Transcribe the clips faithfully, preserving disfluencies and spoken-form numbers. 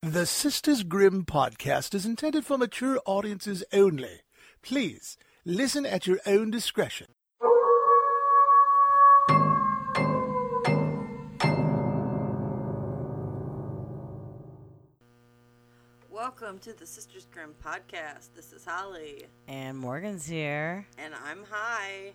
The Sisters Grimm podcast is intended for mature audiences only. Please listen at your own discretion. Welcome to the Sisters Grimm podcast. This is Holly. And Morgan's here. And I'm high.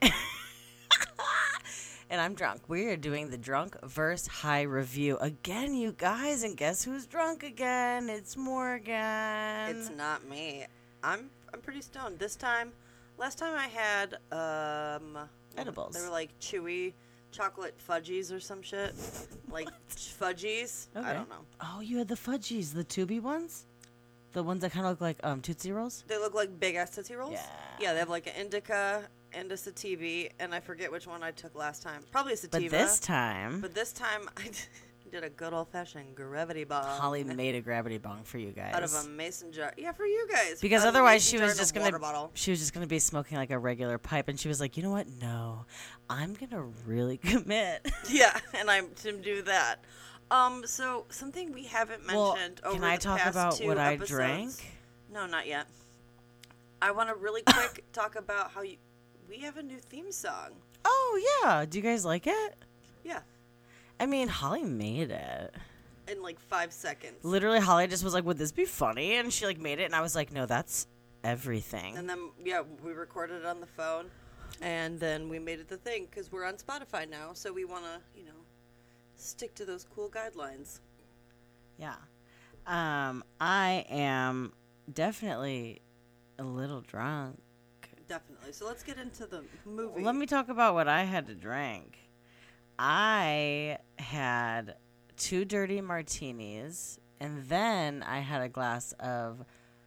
And I'm drunk. We are doing the drunk verse high review again, you guys. And guess who's drunk again? It's Morgan. It's not me. I'm I'm pretty stoned. This time, last time I had um edibles. They were like chewy chocolate fudgies or some shit. Like fudgies. Okay. I don't know. Oh, you had the fudgies, the tubey ones? The ones that kind of look like um, Tootsie Rolls? They look like big ass Tootsie Rolls? Yeah. Yeah, they have like an indica and a sativa, and I forget which one I took last time. Probably a sativa. But this time... But this time, I did a good old-fashioned gravity bong. Holly made a gravity bong for you guys. Out of a mason jar. Yeah, for you guys. Because Out otherwise she jar was and a just water going bottle. to... She was just going to be smoking like a regular pipe, and she was like, you know what? No. I'm going to really commit. Yeah, and I'm to do that. Um, so, something we haven't mentioned well, over can I the talk past about two what I episodes. drank? No, not yet. I want to really quick talk about how you... We have a new theme song. Oh, yeah. Do you guys like it? Yeah. I mean, Holly made it. In like five seconds. Literally, Holly just was like, would this be funny? And she like made it. And I was like, no, that's everything. And then, yeah, we recorded it on the phone. And then we made it the thing because we're on Spotify now. So we want to, you know, stick to those cool guidelines. Yeah. Um, I am definitely a little drunk. Definitely. So let's get into the movie. Let me talk about what I had to drink. I had two dirty martinis, and then I had a glass of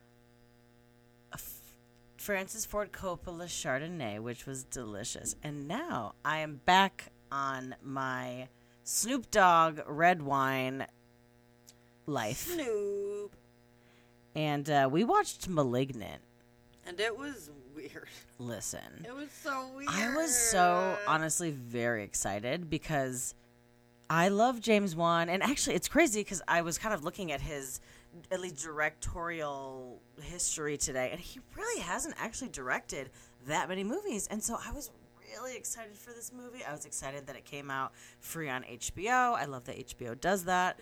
F- Francis Ford Coppola Chardonnay, which was delicious. And now I am back on my Snoop Dogg red wine life. Snoop. And uh, we watched Malignant. And it was weird. Listen. It was so weird. I was so honestly very excited because I love James Wan. And actually, it's crazy because I was kind of looking at his at least directorial history today. And he really hasn't actually directed that many movies. And so I was really excited for this movie. I was excited that it came out free on H B O. I love that H B O does that.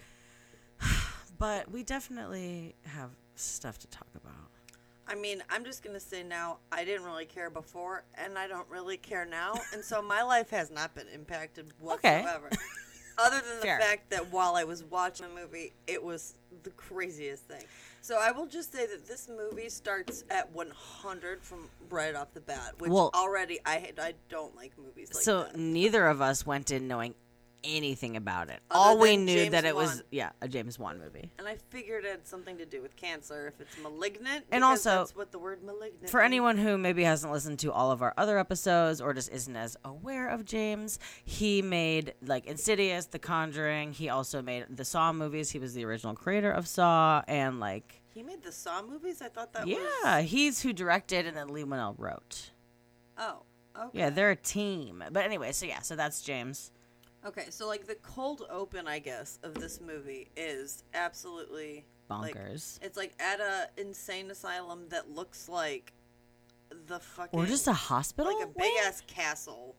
But we definitely have stuff to talk about. I mean, I'm just going to say now, I didn't really care before, and I don't really care now. And so my life has not been impacted whatsoever. Okay. Other than the Fair. fact that while I was watching the movie, it was the craziest thing. So I will just say that this movie starts at one hundred from right off the bat, which well, already I I don't like movies like so that. So neither of us went in knowing anything about it. Other All we than knew James that it Wan. was yeah a James Wan movie. And I figured it had something to do with cancer if it's malignant. And because also, that's what the word malignant for means. anyone who maybe hasn't listened to all of our other episodes or just isn't as aware of James, he made like Insidious, The Conjuring. He also made the Saw movies. He was the original creator of Saw, and like he made the Saw movies. I thought that yeah, was yeah, he's who directed, and then Lee Winnell wrote. Oh, okay. Yeah, they're a team. But anyway, so yeah, so that's James. Okay, so, like, the cold open, I guess, of this movie is absolutely... Bonkers. Like, it's, like, at a insane asylum that looks like the fucking... Or just a hospital? Like a big-ass castle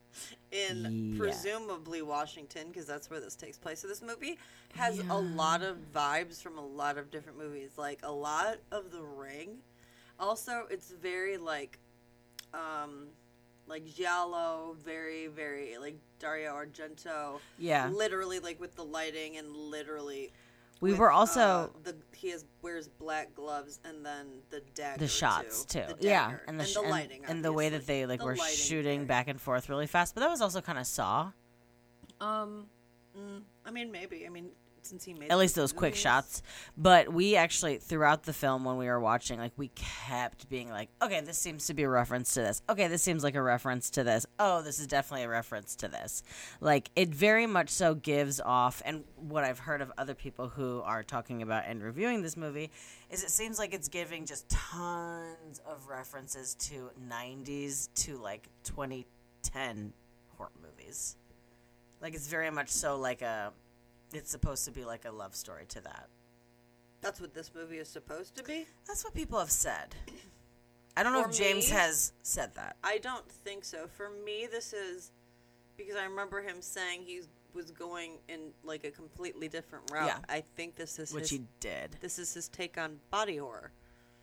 in Yeah. presumably Washington, because that's where this takes place. So this movie has Yeah. a lot of vibes from a lot of different movies. Like, a lot of The Ring. Also, it's very, like, um... like Giallo, very, very, like, Dario Argento. Yeah. Literally, like, with the lighting and literally... We with, were also... Uh, the He has wears black gloves and then the dagger, The shots, too. too. The yeah. dagger. And the, sh- and the and, lighting, and the way that obviously. they, like, The were lighting shooting there. back and forth really fast. But that was also kind of Saw. Um, mm, I mean, maybe. I mean, since he made At least those quick movies. shots. But we actually, throughout the film when we were watching, like, we kept being like, okay, this seems to be a reference to this. Okay, this seems like a reference to this. Oh, this is definitely a reference to this. Like, it very much so gives off, and what I've heard of other people who are talking about and reviewing this movie, is it seems like it's giving just tons of references to nineties to, like, twenty ten horror movies. Like, it's very much so like a... It's supposed to be like a love story to that. That's what this movie is supposed to be? That's what people have said. I don't know For if James me, has said that. I don't think so. For me, this is because I remember him saying he was going in like a completely different route. Yeah. I think this is Which his, he did. This is his take on body horror.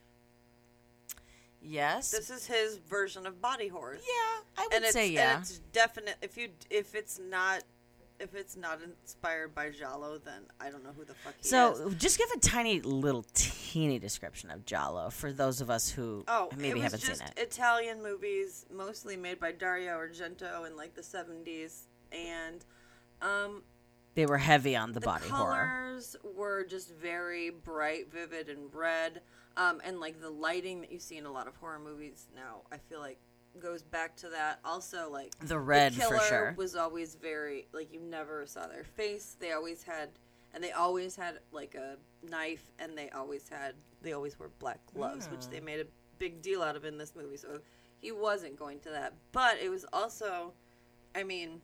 Yes. This is his version of body horror. Yeah, I would and it's, say yeah. And it's definite. If you if it's not if it's not inspired by Giallo, then I don't know who the fuck he so, is. just give a tiny little teeny description of Giallo for those of us who Oh, maybe it was haven't just seen it. Italian movies, mostly made by Dario Argento in like the seventies, and um, They were heavy on the, the body horror. colors were just very bright, vivid, and red. Um, and like the lighting that you see in a lot of horror movies now, I feel like goes back to that. Also, like The red, the for killer sure. was always very like you never saw their face. They always had, and they always had like a knife, and they always had they always wore black gloves, Mm. which they made a big deal out of in this movie. So he wasn't going to that, but it was also, I mean,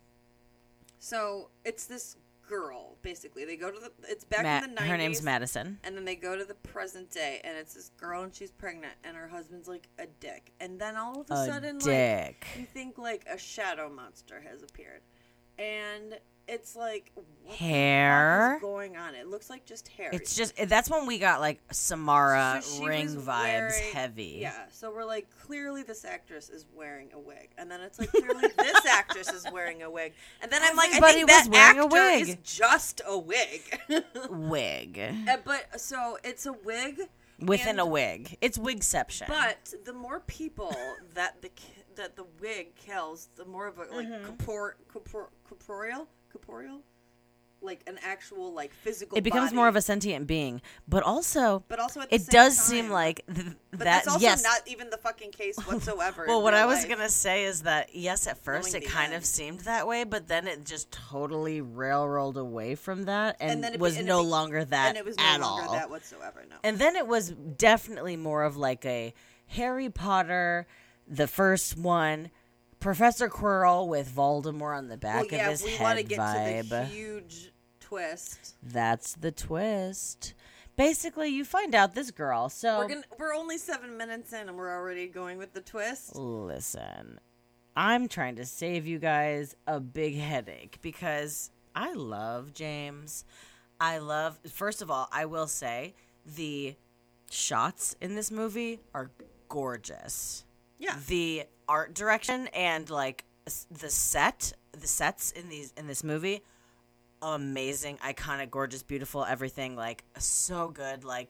so it's this girl basically. They go to the it's back Ma- in the nineties. her name's Madison. And then they go to the present day, and it's this girl, and she's pregnant, and her husband's like a dick. And then all of a, A sudden, dick. like you think like a shadow monster has appeared, and it's like what Hair. the fuck is going on? It looks like just hair. It's just that's when we got like Samara So she ring was vibes wearing- heavy. Yeah, so we're like, clearly this actress is wearing a wig, and then it's like, clearly this actress is wearing a wig, and then I'm like, I Everybody think that was wearing a actor wig. is just a wig. Wig. Uh, but so it's a wig Within and- a wig. It's wigception. But the more people that the ki- that the wig kills, the more of a like Mm-hmm. corpor- corpor- corporeal corporeal, like an actual like physical. it becomes body. more of a sentient being. But also, But also at the it same does time- seem like th- But that. that's also yes. not even the fucking case whatsoever. Well, in what real I was life. gonna say is that yes, at first Knowing it the kind end. of seemed that way, but then it just totally railroaded away from that and, And then it be- was and it no be- longer that and it was no at longer all. that whatsoever. No. And then it was definitely more of like a Harry Potter, the first one, Professor Quirrell with Voldemort on the back well, yeah, of his if we head want to get vibe. to the huge twist. That's the twist. Basically, you find out this girl. So We're gonna we're only seven minutes in, and we're already going with the twist. listen, I'm trying to save you guys a big headache because I love James. I love, first of all, I will say the shots in this movie are gorgeous. Yeah. The art direction and like s- the set, the sets in these in this movie, amazing, iconic, gorgeous, beautiful, everything, like so good, like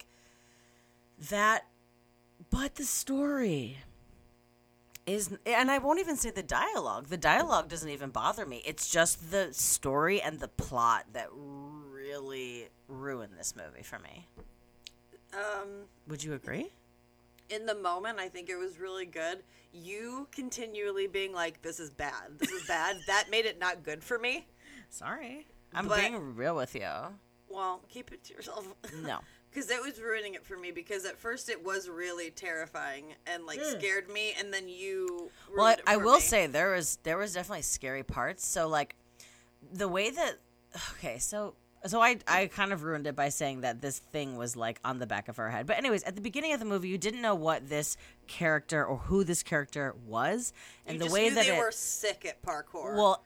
that. But the story is, and I won't even say the dialogue. The dialogue doesn't even bother me. It's just the story and the plot that really ruined this movie for me. Um. Would you agree? In the moment, I think it was really good. You continually being like, "This is bad. This is bad." That made it not good for me. Sorry. I'm But- being real with you. Well, keep it to yourself. No. Because it was ruining it for me. Because at first it was really terrifying and like Mm. scared me, and then you. Well, I, ruined it I for will me. say there was there was definitely scary parts. So like the way that okay, so so I I kind of ruined it by saying that this thing was like on the back of her head. But anyways, at the beginning of the movie, you didn't know what this character or who this character was, and You the just way knew that they it were sick at parkour. well,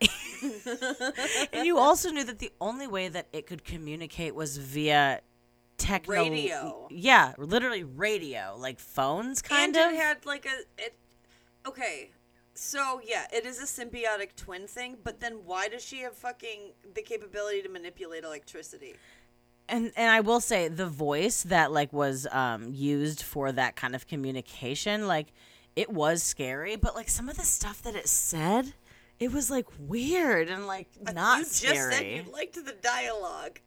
and you also knew that the only way that it could communicate was via techno Radio. Yeah, literally radio, like phones, kind and of. it had like a it. Okay, so yeah, it is a symbiotic twin thing. But then why does she have fucking the capability to manipulate electricity? And and I will say the voice that like was um used for that kind of communication, like it was scary, but like some of the stuff that it said, it was like weird and like not you just scary. said you liked the dialogue.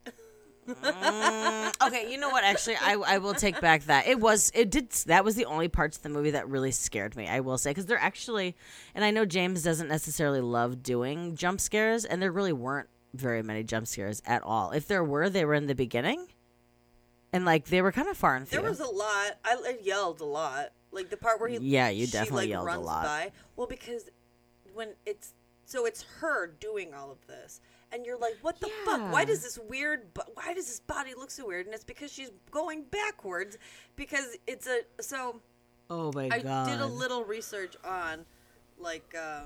Mm, okay, you know what? Actually, I I will take back that it was it did that was the only parts of the movie that really scared me. I will say because they're actually, and I know James doesn't necessarily love doing jump scares, and there really weren't very many jump scares at all. If there were, they were in the beginning, and like they were kind of far and few. There was a lot. I, I yelled a lot. Like the part where he Yeah, you she, definitely like, yelled a runs lot. By. Well, because when it's so it's her doing all of this, and you're like, what the Yeah. fuck? Why does this weird, bo- why does this body look so weird? And it's because she's going backwards, because it's a, so Oh my I god. did a little research on, like, um,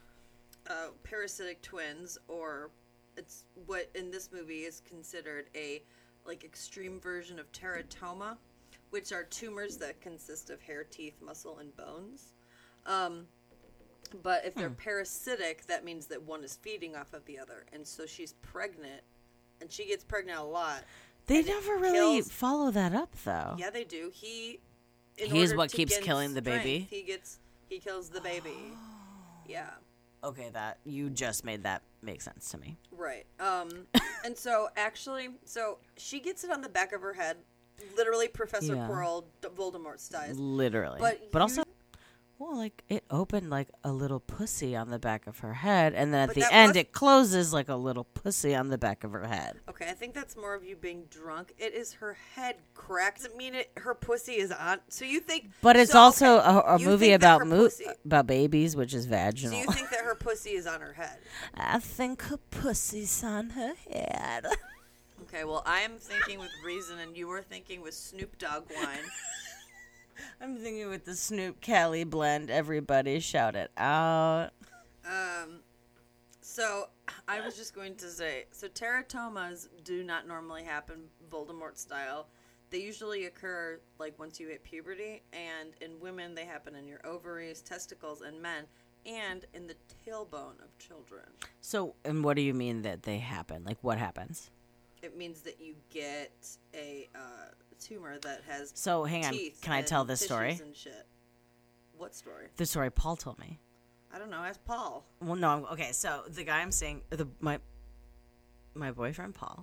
uh, parasitic twins, or it's what in this movie is considered a, like, extreme version of teratoma, which are tumors that consist of hair, teeth, muscle, and bones. Um, but if they're Hmm. parasitic, that means that one is feeding off of the other. And so she's pregnant, and she gets pregnant a lot. They and it never really kills- follow that up, though. Yeah, they do. He, in He's order what to keeps gain killing the baby? strength, He gets, he kills the baby. Yeah. Okay, that you just made that make sense to me. Right. Um, and so actually, so she gets it on the back of her head, literally Professor Yeah. Quirrell, D- Voldemort style. Literally. But But you- also, well, like it opened like a little pussy on the back of her head, and then at But the that end was- it closes like a little pussy on the back of her head. Okay, I think that's more of you being drunk. It is her head cracked. Doesn't mean it. Her pussy is on. So you think? But it's so, also okay, a, a you movie think that about her mo- pussy- about babies, which is So vaginal. you think that her pussy is on her head? I think her pussy's on her head. Okay, well I am thinking with reason, and you were thinking with Snoop Dogg wine. I'm thinking with the Snoop Kelly blend. Everybody shout it out. Um, so I was just going to say, so teratomas do not normally happen Voldemort style. They usually occur like once you hit puberty, and in women they happen in your ovaries, testicles, and men, and in the tailbone of children. So, and what do you mean that they happen? Like, what happens? It means that you get a uh, tumor that has So, hang on. teeth. Can I and tell this tissues story? And shit. What story? The story Paul told me. I don't know. Ask Paul. Well, no. I'm- Okay, so the guy I'm seeing, the my my boyfriend Paul,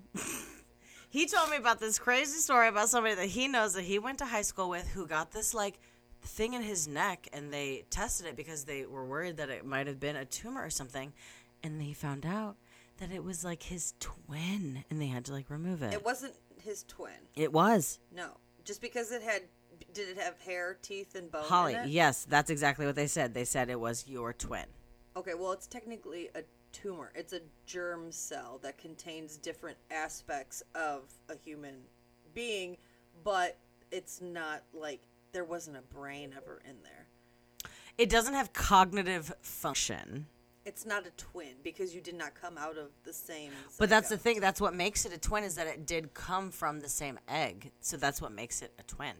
he told me about this crazy story about somebody that he knows that he went to high school with who got this like thing in his neck, and they tested it because they were worried that it might have been a tumor or something, and they found out that it was like his twin, and they had to like remove it. It wasn't his twin. It was No, just because it had. Did it have hair, teeth, and bone? Holly. In it? Yes, that's exactly what they said. They said it was your twin. Okay, well, it's technically a tumor. It's a germ cell that contains different aspects of a human being, but it's not like there wasn't a brain ever in there. It doesn't have cognitive function. It's not a twin because you did not come out of the same. But that's the zygote. thing. That's what makes it a twin, is that it did come from the same egg. So that's what makes it a twin.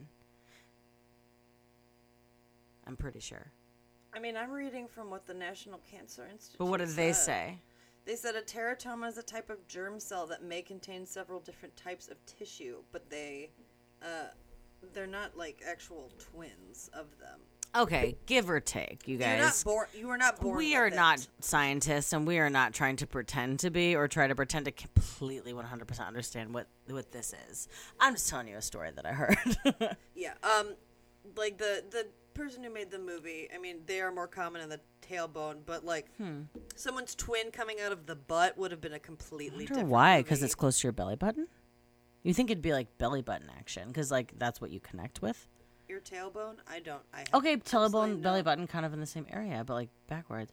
I'm pretty sure. I mean, I'm reading from what the National Cancer Institute. But what did they said. say? They said a teratoma is a type of germ cell that may contain several different types of tissue, but they, uh, they're not like actual twins of them. Okay, give or take, you You're not guys. born. You were not born. We with are it. not scientists, and we are not trying to pretend to be or try to pretend to completely one hundred percent understand what, what this is. I'm just telling you a story that I heard. Yeah. Um, like the the person who made the movie. I mean, they are more common in the tailbone, but like Hmm. someone's twin coming out of the butt would have been a I completely wonder different. why, because movie. it's close to your belly button? You think it'd be like belly button action, because like that's what you connect with? your tailbone. I don't. I have Okay, absolutely tailbone, no- belly button, kind of in the same area, but like backwards.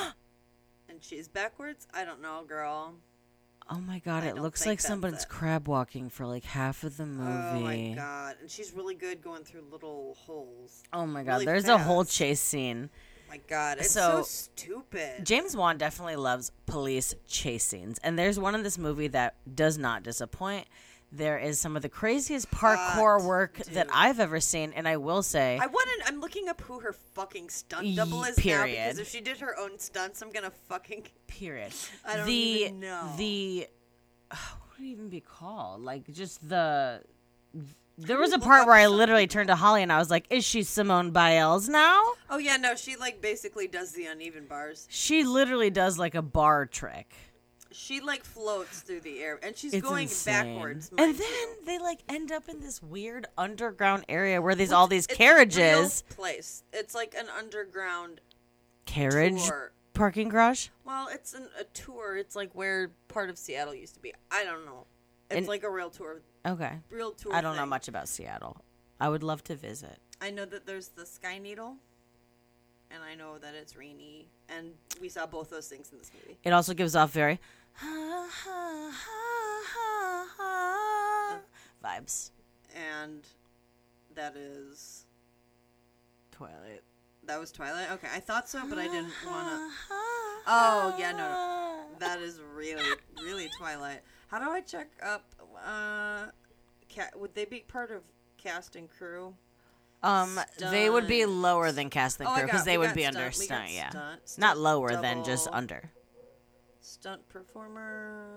And she's backwards. I don't know, girl. Oh my god, I it don't looks think like that's somebody's it. crab walking for like half of the movie. Oh my god! And she's really good going through little holes. Oh my god, Really there's a whole fast. chase scene. My god, it's So- so, stupid. James Wan definitely loves police chase scenes, and there's one in this movie that does not disappoint. There is some of the craziest parkour Hot, work that dude. I've ever seen, and I will say, I want to. I'm looking up who her fucking stunt Ye- double is now, period. because if she did her own stunts, I'm gonna fucking. period. I don't the, even know. The what would it even be called? Like just the. There was a look part up where I something? literally turned to Holly and I was like, "Is she Simone Biles now?" Oh yeah, no, she like basically does the uneven bars. She literally does like a bar trick. She like floats through the air, and she's It's going insane. backwards. And mind then you. they like end up in this weird underground area where there's Which- all these it's a carriages. real place. It's like an underground Carriage tour. parking garage. Well, it's an, a tour. It's like where part of Seattle used to be. I don't know. It's And- like a real tour. Okay. Real tour. I don't know thing. much about Seattle. I would love to visit. I know that there's the Sky Needle, and I know that it's rainy, and we saw both those things in this movie. It also gives off very Vibes. And that is Twilight. that was Twilight. Okay, I thought so, but I didn't want to. Oh yeah, no, no, that is really, really Twilight. How do I check up? Uh, cat, would they be part of cast and crew? Um, they would be Stunt. lower than cast and Oh, I crew because got- they we would got be stunt, under we got stunt. Yeah, stunt, not stunt lower than just double. under. Stunt performer.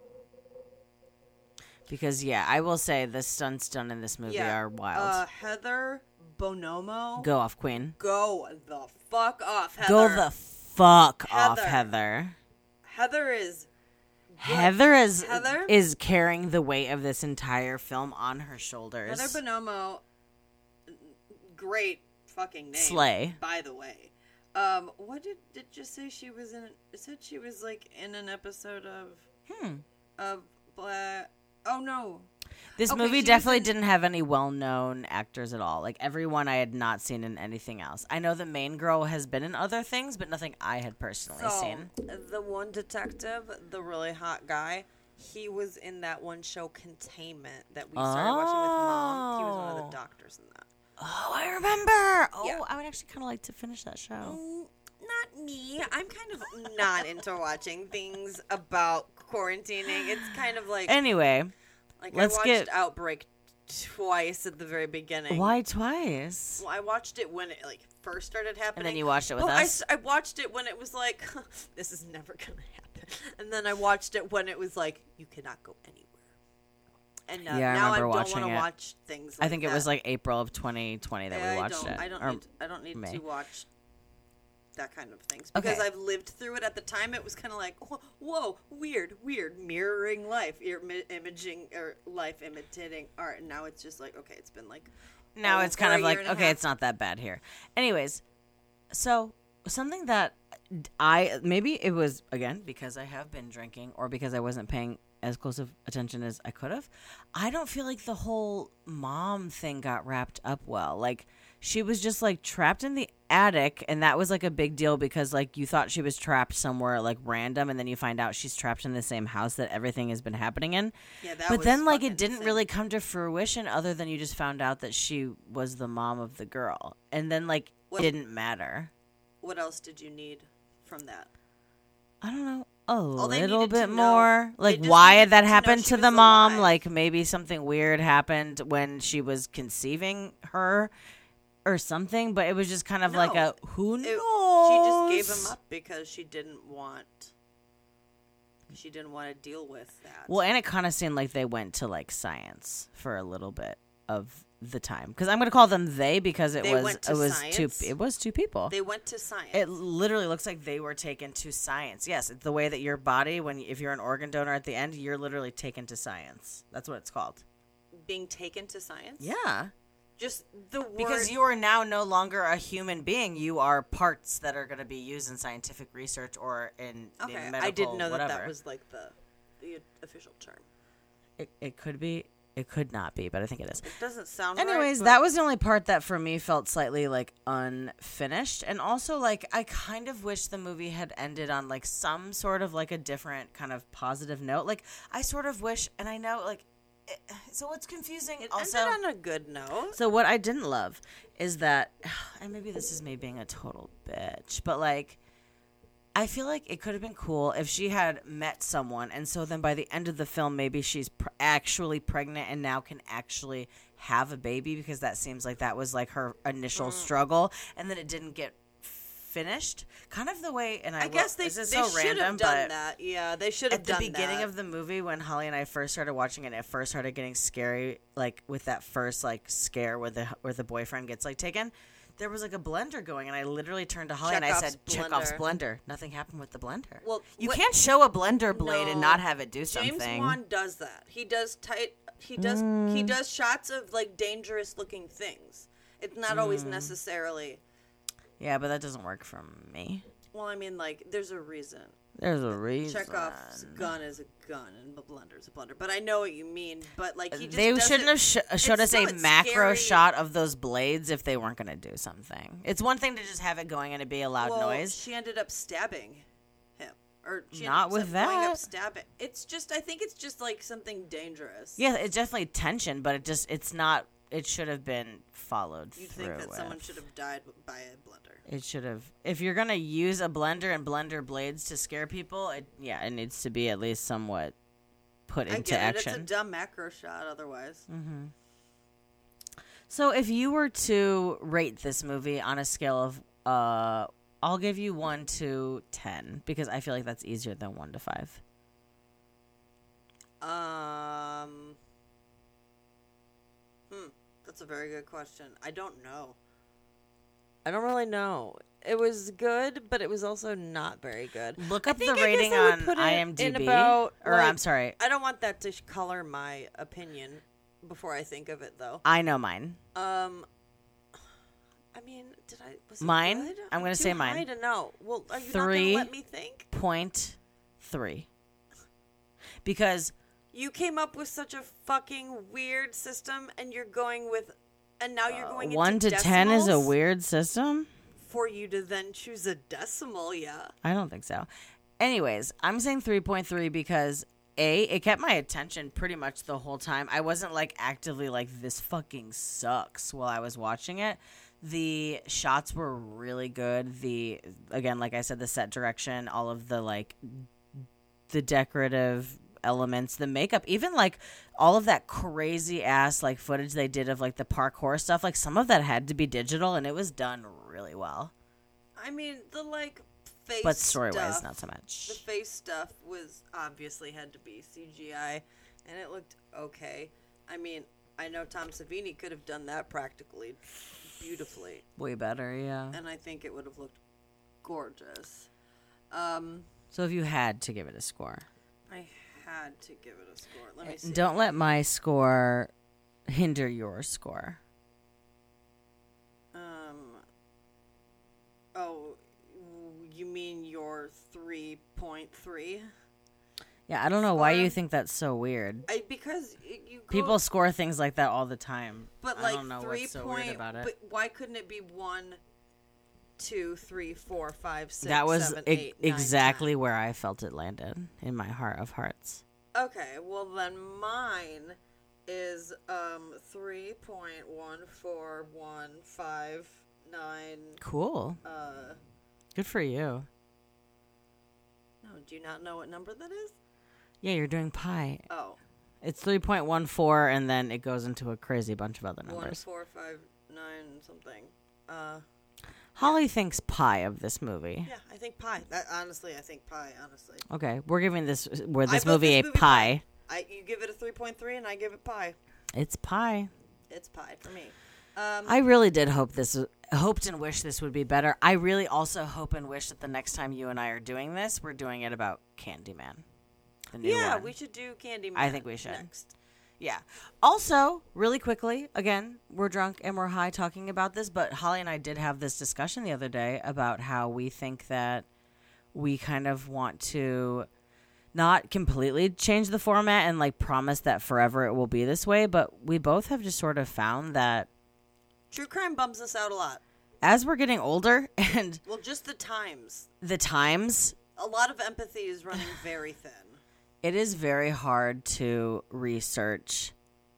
Because yeah, I will say the stunts done in this movie Yeah. are wild. Uh, Heather Bonomo. Go off, Queen. Go the fuck off, Heather. Go the fuck off, Heather. Heather. Heather is. good. Heather is Heather? is carrying the weight of this entire film on her shoulders. Heather Bonomo. Great fucking name. Slay. By the way. Um, what did did you say she was in? It said she was like in an episode of Hmm. of Black. Oh no. This Okay, movie she was definitely in- didn't have any well-known actors at all. Like everyone I had not seen in anything else. I know the main girl has been in other things, but nothing I had personally So seen. the one detective, the really hot guy, he was in that one show Containment that we started watching with Mom. He was one of Oh. the doctors in that. Oh, I remember. Oh, Yeah. I would actually kind of like to finish that show. Mm, not me. I'm kind of not into watching things about quarantining. It's kind of like Anyway, like let's I watched get- Outbreak twice at the very beginning. why twice? Well, I watched it when it like first started happening. And then you watched it with Well, I us? s- I, watched it when it was like, this is never gonna happen. And then I watched it when it was like, you cannot go anywhere. And uh, Yeah, I now I remember don't watching want to it. watch things. Like I think it that. was like April of twenty twenty that Yeah, we watched I don't, it. I don't Or- need. I don't need May. to watch that kind of things because Okay. I've lived through it. At the time, it was kind of like, whoa, whoa, weird, weird, mirroring life, Im- imaging or life imitating art. And now it's just like, okay, it's been like. now it's over kind a of year like, and a okay, half. it's not that bad here. Anyways, so something that I maybe it was again because I have been drinking or because I wasn't paying as close of attention as I could have. I don't feel like the whole mom thing got wrapped up well. Like she was just like trapped in the attic, and that was like a big deal because like you thought she was trapped somewhere like random, and then you find out she's trapped in the same house that everything has been happening in. Yeah, that But was then like fucking it didn't insane. really come to fruition other than you just found out that she was the mom of the girl. And then like What- it didn't matter. What else did you need from that? I don't know. A they little needed to bit know- more. they Like just why needed had that to know happened she to was the mom? alive. Like maybe something weird happened when she was conceiving her or something, but it was just kind of like No. a who It- knows. She just gave him up because she didn't want. She didn't want to deal with that. Well, and it kind of seemed like they went to like science for a little bit of the time because I'm going to call them they because it They was went to it was science? two it was two people. They went to science. It literally looks like they were taken to science. Yes, it's the way that your body, when if you're an organ donor at the end, you're literally taken to science. That's what it's called. Being taken to science. Yeah, Just the word. because you are now no longer a human being. You are parts that are going to be used in scientific research or in, Okay, in medical I didn't know whatever. that that was like the the official term. It, it could be. It could not be, but I think it is. It doesn't sound. Anyways, right, that was the only part that for me felt slightly like unfinished. And also like I kind of wish the movie had ended on like some sort of like a different kind of positive note. Like I sort of wish, and I know like it, so what's confusing It also ended on a good note. so what I didn't love is that, and maybe this is me being a total bitch, but like I feel like it could have been cool if she had met someone, and so then by the end of the film, maybe she's pr- actually pregnant and now can actually have a baby because that seems like that was like her initial Mm. struggle, and then it didn't get finished. Kind of the way, and I, I will- guess they, this is they so should random, have done but that. Yeah, they should have at the done beginning that. of the movie when Holly and I first started watching it, it first started getting scary, like with that first like scare where the where the boyfriend gets like taken. There was like a blender going, and I literally turned to Holly and I Chekhov's said, "Chekhov's blender." Nothing happened with the blender. Well, you what- can't show a blender blade and No. not have it do James something. Wan does that. He does tight. He does. Mm. He does shots of like dangerous looking things. It's not always Mm. necessarily. Yeah, but that doesn't work for me. Well, I mean, like, there's a reason. There's a reason. Chekhov's gun is a gun and a blender is a blender. But I know what you mean. But like, he just They does shouldn't it- have sh- showed us it's a still- it's macro scary. shot of those blades if they weren't going to do something. It's one thing to just have it going and it be a loud well, noise. She ended up stabbing him or she Not ends with up going up that. stabbing. It's just, I think it's just like something dangerous. Yeah, it's definitely tension, but it just it's not. It should have been followed You through. think that with. someone should have died by a blender? It should have. If you're gonna use a blender and blender blades to scare people, it, yeah, it needs to be at least somewhat put I into get it. action. It's a dumb macro shot otherwise. Mm-hmm. So if you were to rate this movie on a scale of, uh, I'll give you one to ten because I feel like that's easier than one to five. Um. Hmm. That's a very good question. I don't know. I don't really know. It was good, but it was also not very good. Look I up the think I guess rating I would on put it in IMDb. about, or like- I'm sorry, I don't want that to sh- color my opinion before I think of it, though. I know mine. Um. I mean, did I? Was it Mine? good? I'm gonna too say mine. high to know. Well, are you Three. not gonna let me think? Point three. Because You came up with such a fucking weird system, and you're going with, and now you're going one into to ten is a decimals weird system. for you to then choose a decimal. Yeah. I don't think so. Anyways, I'm saying three point three because A, it kept my attention pretty much the whole time. I wasn't like actively like this fucking sucks while I was watching it. The shots were really good. The again, like I said, the set direction, all of the like the decorative elements, the makeup, even like all of that crazy ass like footage they did of like the parkour stuff, like some of that had to be digital and it was done really well. I mean, the like face, But story wise, stuff, not so The much. face stuff was obviously had to be C G I, and it looked okay. I mean, I know Tom Savini could have done that practically beautifully, Way better, yeah. and I think it would have looked gorgeous. Um, So if you had to give it a score, I had to give it a score. Let me see. don't let my score hinder your score. Um. Oh, you mean your three point three? Yeah, I don't know why you Score? think that's so weird. I because y- you go, People score things like that all the time. but I like don't know three what's so point. weird about it. But why couldn't it be one, two, three, four, five, six, that was seven, e- eight, nine, exactly where I felt it landed in my heart of hearts. ten? Okay, well then mine is um three point one four one five nine. Cool. Uh, Good for you. no, do you not know what number that is? Yeah, you're doing pi. Oh. It's three point one four, and then it goes into a crazy bunch of other One, numbers. four, five, nine, something. Uh, Holly thinks pi of this movie. yeah, I think pi. That, honestly, I think pi. Honestly, Okay, we're giving this we're I this vote movie this a movie pie. I you give it a three point three, and I give it pi. It's pie. It's pi for me. Um, I really did hope this hoped and wished this would be better. I really also hope and wish that the next time you and I are doing this, we're doing it about Candyman. The new yeah, one. we should do Candyman. I think we should. next. Yeah. Also, really quickly, again, we're drunk and we're high talking about this, but Holly and I did have this discussion the other day about how we think that we kind of want to not completely change the format and like promise that forever it will be this way, but we both have just sort of found that True crime bums us out a lot. as we're getting older and Well, just the times. the times, A lot of empathy is running very thin. it is very hard to research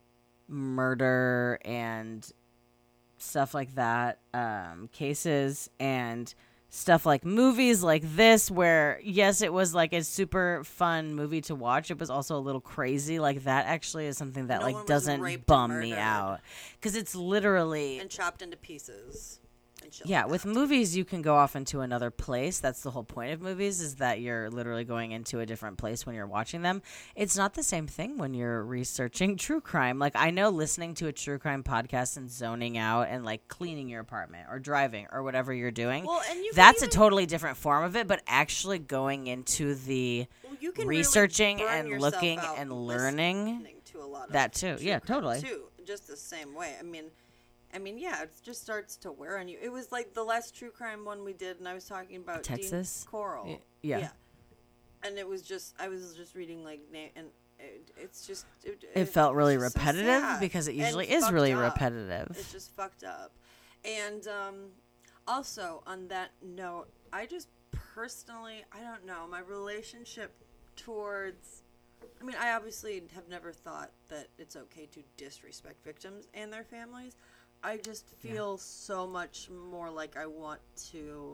murder and stuff like that, um, cases and stuff like movies like this where, yes, it was like a super fun movie to watch. It was also a little crazy. Like that actually is something that No one like was doesn't raped and bum me murdered. out because it's literally... And chopped into pieces. And shit Yeah, like with that. movies, you can go off into another place. That's the whole point of movies, is that you're literally going into a different place when you're watching them. It's not the same thing when you're researching true crime. Like, I know listening to a true crime podcast and zoning out and, like, cleaning your apartment or driving or whatever you're doing, Well, and you can that's even- a totally different form of it. But actually going into the Well, you can really researching burn and yourself looking out and listening learning, to a lot of that too. true Yeah, crime, totally. Too, just the same way. I mean, I mean, yeah, it just starts to wear on you. It was like the last true crime one we did, and I was talking about Texas? Dean Coral. Y- yeah. And it was just, I was just reading like, na- and it, it's just, it, it felt really it's just so repetitive sad because it and usually is fucked really up. repetitive. It's just fucked up. And um, also on that note, I just personally, I don't know. My relationship towards, I mean, I obviously have never thought that it's okay to disrespect victims and their families. I just feel yeah. so much more like I want to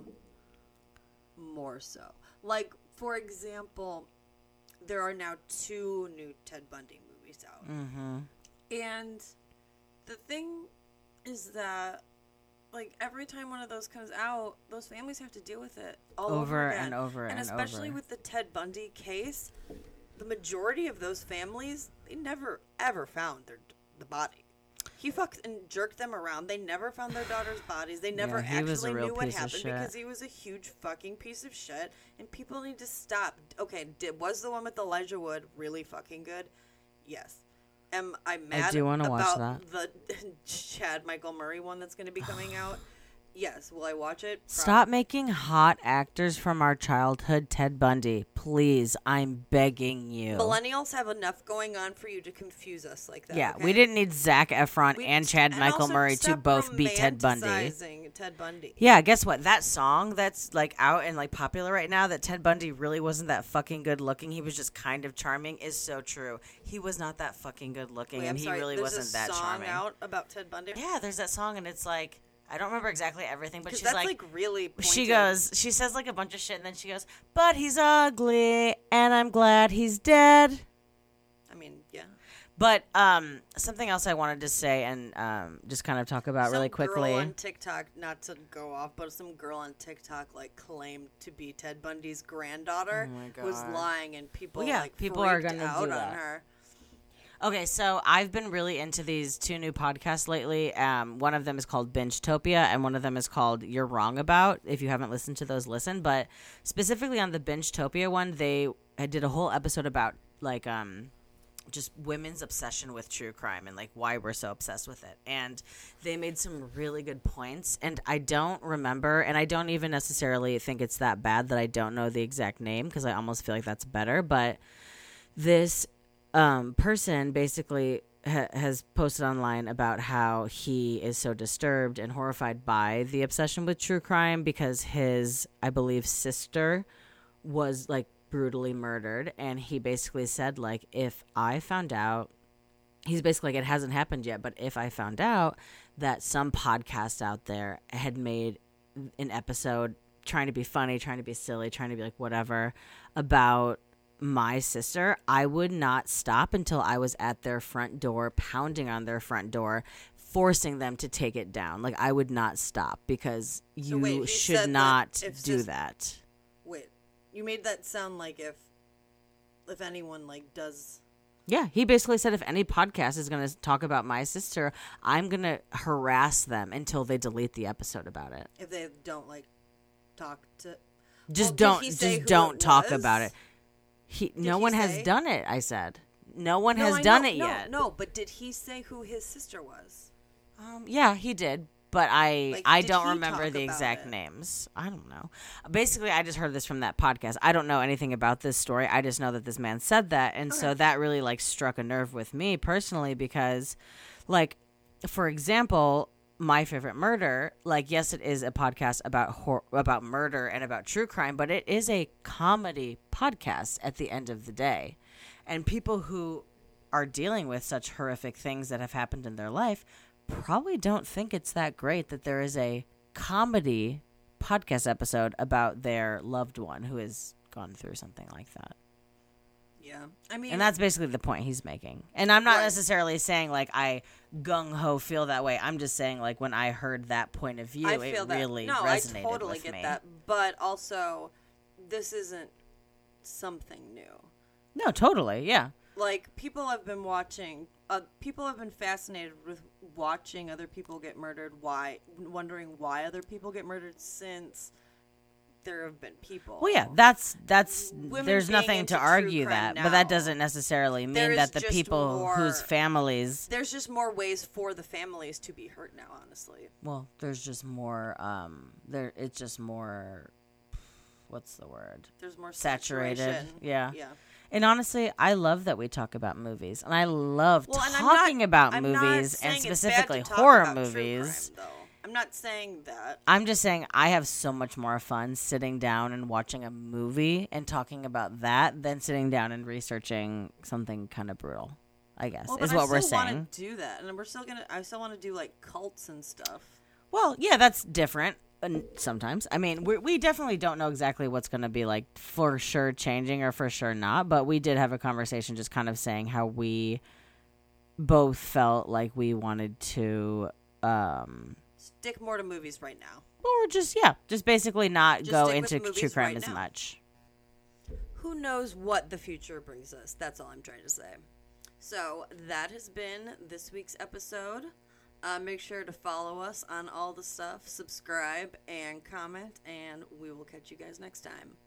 more so. Like, for example, there are now two new Ted Bundy movies out. Mm-hmm. And the thing is that, like, every time one of those comes out, those families have to deal with it all over, over again. and over and, and especially over. with the Ted Bundy case, the majority of those families, they never, ever found their the body. He fucked and jerked them around. They never found their daughter's bodies. They never yeah, actually knew what happened because he was a huge fucking piece of shit. And people need to stop. Okay, did, was the one with Elijah Wood really fucking good? Yes. Am I mad I do wanna about watch the Chad Michael Murray one that's going to be coming out? Yes. Will I watch it? Probably. Stop making hot actors from our childhood Ted Bundy. Please, I'm begging you. Millennials have enough going on for you to confuse us like that. Yeah, okay? we didn't need Zac Efron we, and Chad and Michael also Murray to both be Ted Bundy. Ted Bundy. Yeah, guess what? That song that's like out and like popular right now, that Ted Bundy really wasn't that fucking good looking. He was just kind of charming, is so true. He was not that fucking good looking, Wait, and I'm he sorry, really there's wasn't a that song charming. Out about Ted Bundy. Yeah, there's that song, and it's like, I don't remember exactly everything, but she's that's like, like really pointed. She goes, she says like a bunch of shit, and then she goes, but he's ugly, and I'm glad he's dead. I mean, yeah. But um, something else I wanted to say and um, just kind of talk about some really quickly. Girl on TikTok, not to go off, but some girl on TikTok like claimed to be Ted Bundy's granddaughter, oh my God. was lying, and people well, yeah, like people are freaked gonna out do that. on her. Okay, so I've been really into these two new podcasts lately. Um, one of them is called Bingetopia, and one of them is called You're Wrong About. If you haven't listened to those, listen. But specifically on the Bingetopia one, they I did a whole episode about like um, just women's obsession with true crime and like why we're so obsessed with it. And they made some really good points. And I don't remember, and I don't even necessarily think it's that bad that I don't know the exact name because I almost feel like that's better. But this Um, person basically ha- has posted online about how he is so disturbed and horrified by the obsession with true crime because his, I believe, sister was like brutally murdered. And he basically said, like, if I found out, he's basically like, it hasn't happened yet, but if I found out that some podcast out there had made an episode trying to be funny, trying to be silly, trying to be like whatever about my sister, I would not stop until I was at their front door, pounding on their front door, forcing them to take it down. Like, I would not stop because you so wait, should not that do sis- that. Wait, you made that sound like if if anyone like does. Yeah, he basically said if any podcast is going to talk about my sister, I'm going to harass them until they delete the episode about it. If they don't like talk to, just well, don't, did he say just who don't it talk was? about it. He, no he one say? has done it. I said no one no, has I done know, it no, yet. No, but did he say who his sister was? Um, yeah, he did, but I Like, I did don't he remember talk the about exact it? names. I don't know. Basically, I just heard this from that podcast. I don't know anything about this story. I just know that this man said that, and Okay. so that really like struck a nerve with me personally because, like, for example, My Favorite Murder, like, yes, it is a podcast about hor- about murder and about true crime, but it is a comedy podcast at the end of the day. And people who are dealing with such horrific things that have happened in their life probably don't think it's that great that there is a comedy podcast episode about their loved one who has gone through something like that. Yeah, I mean, And that's basically the point he's making. And I'm not Right. necessarily saying, like, I gung-ho feel that way. I'm just saying, like, when I heard that point of view, I feel it that. really no, resonated I totally with get me. that. But also, this isn't something new. No, totally, yeah. Like, people have been watching, uh, people have been fascinated with watching other people get murdered, why, wondering why other people get murdered since there have been people. Well, yeah, that's, that's, Women there's being nothing into to true argue crime that, but that now. doesn't necessarily mean There is that the just people more- whose families, There's just more ways for the families to be hurt now, honestly. well, there's just more, um, there, it's just more, what's the word? There's more Saturated, saturation. yeah. Yeah. And honestly, I love that we talk about movies, and I love Well, and I'm talking not- about I'm not movies, saying and it's bad to specifically talk horror about true movies. crime, though. I'm not saying that. I'm just saying I have so much more fun sitting down and watching a movie and talking about that than sitting down and researching something kind of brutal, I guess, well, is but what I we're still saying. want to do that, and we're still gonna. I still want to do like cults and stuff. Well, yeah, that's different. And sometimes, I mean, we we definitely don't know exactly what's going to be like for sure changing or for sure not. But we did have a conversation, just kind of saying how we both felt like we wanted to. Um, Stick more to movies right now. Or just, yeah, just basically not Just go stick with into movies true crime right as now. much. Who knows what the future brings us? That's all I'm trying to say. So that has been this week's episode. Uh, make sure to follow us on all the stuff, subscribe, and comment, and we will catch you guys next time.